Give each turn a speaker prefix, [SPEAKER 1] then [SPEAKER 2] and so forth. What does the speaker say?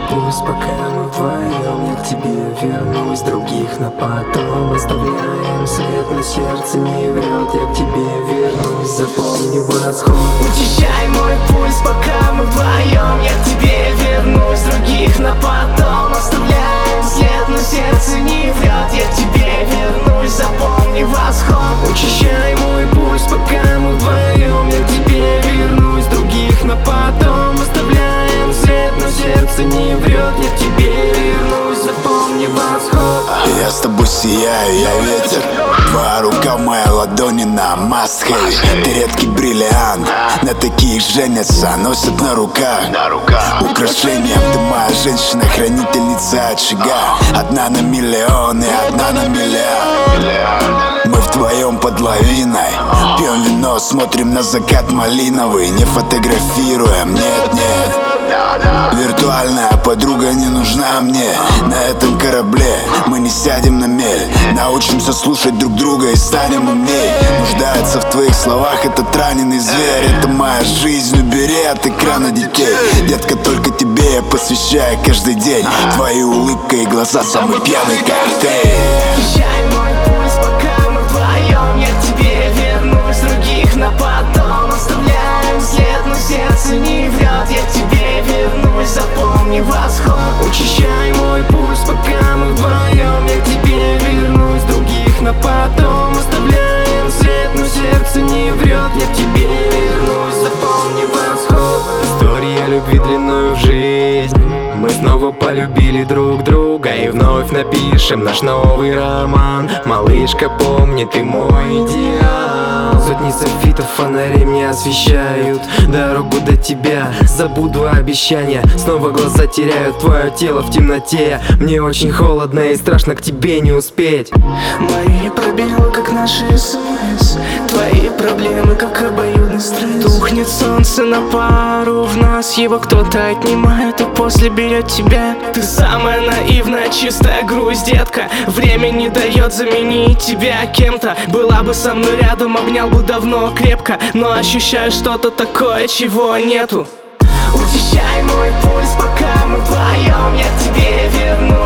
[SPEAKER 1] пульс, пока мы вдвоем. Я к тебе вернусь, других на потом оставляем след, но сердце не врет. Я к тебе вернусь, запомни восход.
[SPEAKER 2] Учащай мой пульс, пока мы вдвоем. Я к тебе вернусь, других на потом оставляем след, но сердце не врет. Я к тебе вернусь, запомни восход. Учащай мой пульс, пока мы вдвоем. Я к тебе вернусь, других на потом оставляем след, но сердце не врет. Я к тебе вернусь, запомни восход.
[SPEAKER 3] Я с тобой сияю, я ветер. Твоя рука в моей ладони на must have. Ты редкий бриллиант, на таких женятся, носят на руках. Украшением ты моя женщина, хранительница очага. Одна на миллион и одна на миллиард. Мы вдвоем под лавиной, пьем вино, смотрим на закат малиновый. Не фотографируем, нет. Виртуальная подруга не нужна мне. На этом корабле мы не сядем на мель. Научимся слушать друг друга и станем умней. Нуждается в твоих словах этот раненый зверь. Это моя жизнь, убери от экрана детей. Детка, только тебе я посвящаю каждый день. Твои улыбка и глаза самый пьяный коктейль.
[SPEAKER 2] Езжай мой пульс, пока мы вдвоем. Я к тебе вернусь, других на потом оставляем след, но сердце не врет. Я к тебе вернусь, запомни восход. Учащай мой пульс, пока мы вдвоем. Я к тебе вернусь, других на потом оставляем след, но сердце не врет. Я к тебе вернусь, запомни восход.
[SPEAKER 1] История любви длиною в жизнь. Мы снова полюбили друг друга и вновь напишем наш новый роман. Малышка, помни, ты мой идеал. Сотни софитов фонарей мне освещают дорогу до тебя. Забуду обещания, снова глаза теряют твое тело в темноте. Мне очень холодно и страшно к тебе не успеть.
[SPEAKER 2] Мои пробелы, как наши СМС. Твои проблемы, как обоюдный стресс. Тухнет солнце на пару, в нас его кто-то отнимает, и после берет тебя. Ты самая наивная, чистая грусть, детка. Время не дает заменить тебя кем-то. Была бы со мной рядом, обнял бы давно крепко, но ощущаю что-то такое, чего нету. Учащай мой пульс, пока мы вдвоем. Я к тебе вернусь,